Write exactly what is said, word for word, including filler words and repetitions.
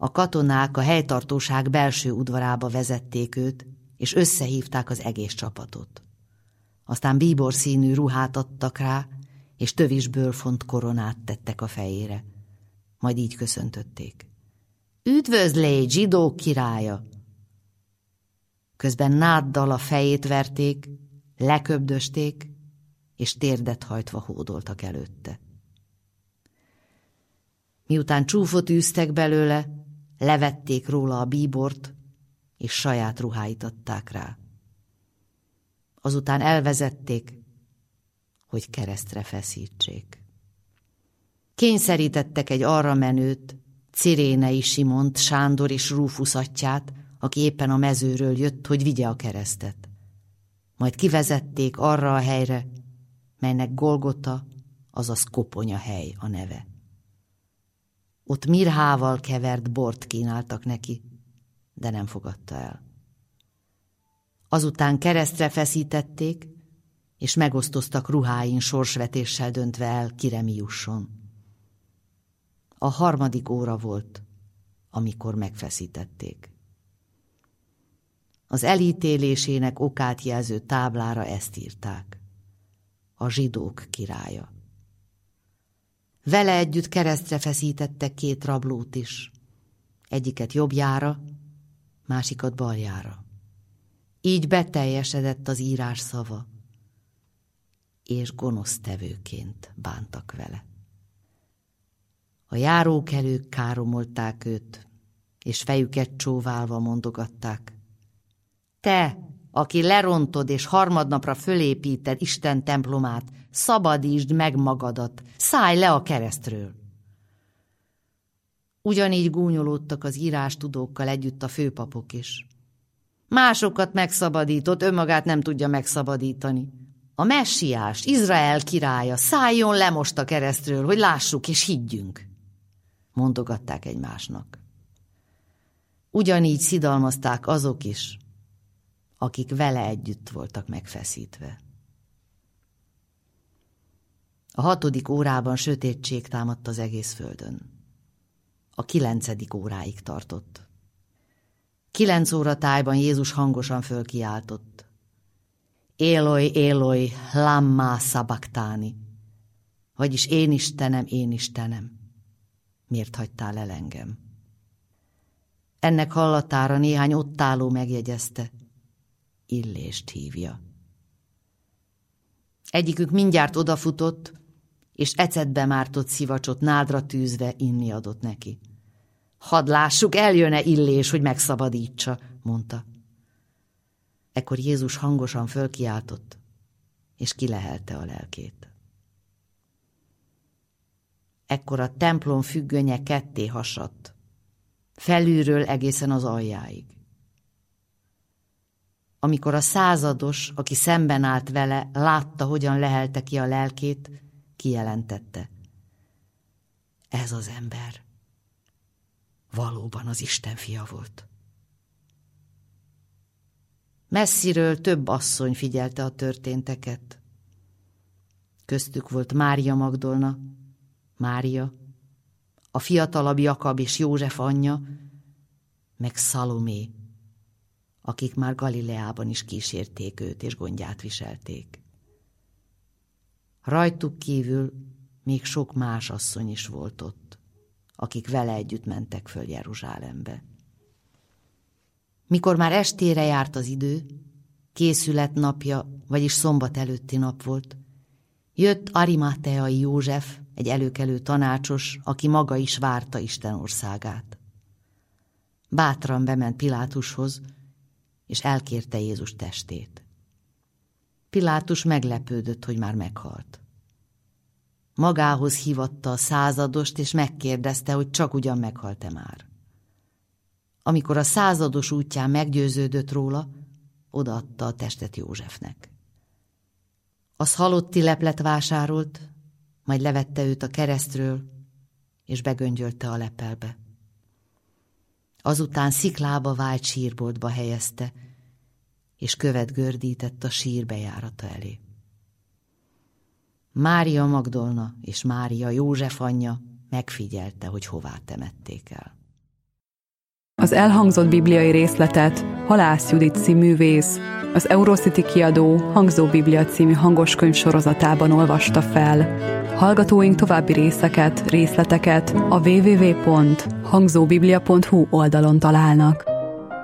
A katonák a helytartóság belső udvarába vezették őt, és összehívták az egész csapatot. Aztán bíbor színű ruhát adtak rá, és tövisből font koronát tettek a fejére. Majd így köszöntötték. Üdvözlégy, zsidók királya! Közben náddal a fejét verték, leköbdösték, és térdet hajtva hódoltak előtte. Miután csúfot űztek belőle, levették róla a bíbort, és saját ruháit adták rá. Azután elvezették, hogy keresztre feszítsék. Kényszerítettek egy arra menőt, Cirénei Simont, Sándor és Rúfusz atyját, aki éppen a mezőről jött, hogy vigye a keresztet. Majd kivezették arra a helyre, melynek Golgota, azaz koponya hely a neve. Ott mirhával kevert bort kínáltak neki, de nem fogadta el. Azután keresztre feszítették, és megosztoztak ruháin sorsvetéssel döntve el, kire mi jusson. A harmadik óra volt, amikor megfeszítették. Az elítélésének okát jelző táblára ezt írták: a zsidók királya. Vele együtt keresztre feszítettek két rablót is, egyiket jobbjára, másikat baljára. Így beteljesedett az írás szava, és gonosztevőként bántak vele. A járókelők káromolták őt, és fejüket csóválva mondogatták: te, aki lerontod és harmadnapra fölépíted Isten templomát, szabadítsd meg magadat, szállj le a keresztről. Ugyanígy gúnyolódtak az írástudókkal együtt a főpapok is. Másokat megszabadított, önmagát nem tudja megszabadítani. A messiás, Izrael királya, szálljon le most a keresztről, hogy lássuk és higgyünk, mondogatták egymásnak. Ugyanígy szidalmazták azok is, akik vele együtt voltak megfeszítve. A hatodik órában sötétség támadt az egész földön. A kilencedik óráig tartott. Kilenc óra tájban Jézus hangosan fölkiáltott: Éloi, Éloi, lamma sabachthani, vagyis én Istenem, én Istenem, miért hagytál el engem? Ennek hallatára néhány ott álló megjegyezte: Illést hívja. Egyikük mindjárt odafutott, és ecetbe mártott szivacsot nádra tűzve inni adott neki. Hadd lássuk, eljön-e Illés, hogy megszabadítsa, mondta. Ekkor Jézus hangosan fölkiáltott, és kilehelte a lelkét. Ekkor a templom függönye ketté hasadt, felülről egészen az aljáig. Amikor a százados, aki szemben állt vele, látta, hogyan lehelte ki a lelkét, kijelentette: ez az ember valóban az Isten fia volt. Messziről több asszony figyelte a történteket. Köztük volt Mária Magdolna, Mária, a fiatalabb Jakab és József anyja, meg Szalomé, akik már Galileában is kísérték őt és gondját viselték. Rajtuk kívül még sok más asszony is volt ott, akik vele együtt mentek föl Jeruzsálembe. Mikor már estére járt az idő, készület napja, vagyis szombat előtti nap volt, jött Arimateai József, egy előkelő tanácsos, aki maga is várta Isten országát. Bátran bement Pilátushoz, és elkérte Jézus testét. Pilátus meglepődött, hogy már meghalt. Magához hívatta a századost, és megkérdezte, hogy csak ugyan meghalt-e már. Amikor a százados útján meggyőződött róla, odaadta a testet Józsefnek. Az halotti leplet vásárolt, majd levette őt a keresztről, és begöngyölte a lepelbe. Azután sziklába vájt sírboltba helyezte, és követ gördített a sír bejárata elé. Mária Magdolna és Mária József anyja megfigyelte, hogy hová temették el. Az elhangzott bibliai részletet Halász Judit színművész, az Eurocity kiadó Hangzó Biblia című hangoskönyv sorozatában olvasta fel. Hallgatóink további részeket, részleteket a double-u double-u double-u pont hangzóbiblia pont hu oldalon találnak.